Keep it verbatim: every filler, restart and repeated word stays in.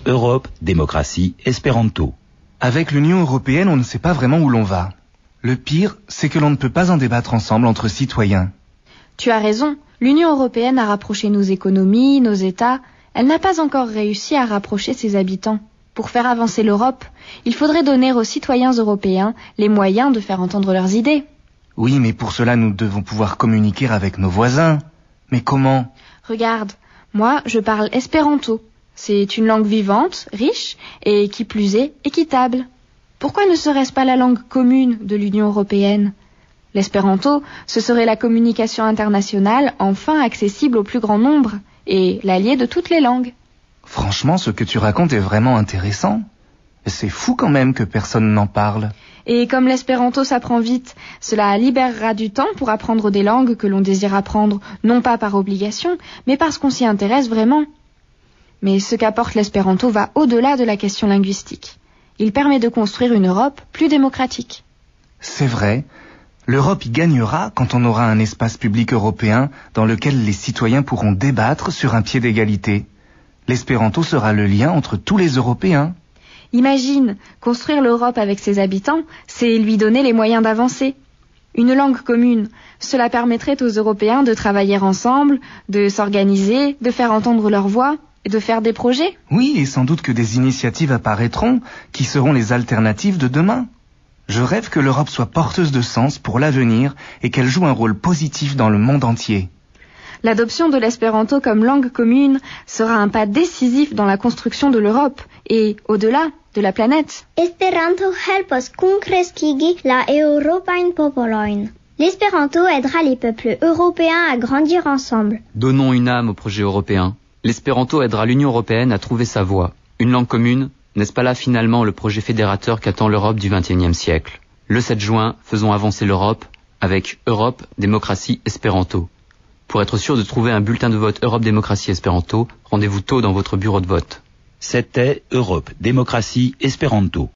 Europe, démocratie, espéranto. Avec l'Union européenne, on ne sait pas vraiment où l'on va. Le pire, c'est que l'on ne peut pas en débattre ensemble entre citoyens. Tu as raison, l'Union européenne a rapproché nos économies, nos États. Elle n'a pas encore réussi à rapprocher ses habitants. Pour faire avancer l'Europe, il faudrait donner aux citoyens européens les moyens de faire entendre leurs idées. Oui, mais pour cela, nous devons pouvoir communiquer avec nos voisins. Mais comment ? Regarde, moi, je parle espéranto. C'est une langue vivante, riche et, qui plus est, équitable. Pourquoi ne serait-ce pas la langue commune de l'Union européenne ? L'espéranto, ce serait la communication internationale enfin accessible au plus grand nombre et l'allié de toutes les langues. Franchement, ce que tu racontes est vraiment intéressant. C'est fou quand même que personne n'en parle. Et comme l'espéranto s'apprend vite, cela libérera du temps pour apprendre des langues que l'on désire apprendre, non pas par obligation, mais parce qu'on s'y intéresse vraiment. Mais ce qu'apporte l'espéranto va au-delà de la question linguistique. Il permet de construire une Europe plus démocratique. C'est vrai. L'Europe y gagnera quand on aura un espace public européen dans lequel les citoyens pourront débattre sur un pied d'égalité. L'espéranto sera le lien entre tous les Européens. Imagine, construire l'Europe avec ses habitants, c'est lui donner les moyens d'avancer. Une langue commune, cela permettrait aux Européens de travailler ensemble, de s'organiser, de faire entendre leur voix et de faire des projets. Oui, et sans doute que des initiatives apparaîtront qui seront les alternatives de demain. Je rêve que l'Europe soit porteuse de sens pour l'avenir et qu'elle joue un rôle positif dans le monde entier. L'adoption de l'espéranto comme langue commune sera un pas décisif dans la construction de l'Europe et, au-delà, de la planète. Esperanto helpos kunkreskigi la Europajn popolojn. L'espéranto aidera les peuples européens à grandir ensemble. Donnons une âme au projet européen. L'espéranto aidera l'Union européenne à trouver sa voie. Une langue commune, n'est-ce pas là finalement le projet fédérateur qu'attend l'Europe du vingt et unième siècle ? Le sept juin, faisons avancer l'Europe avec Europe, démocratie, espéranto. Pour être sûr de trouver un bulletin de vote Europe Démocratie Espéranto, rendez-vous tôt dans votre bureau de vote. C'était Europe, démocratie, espéranto.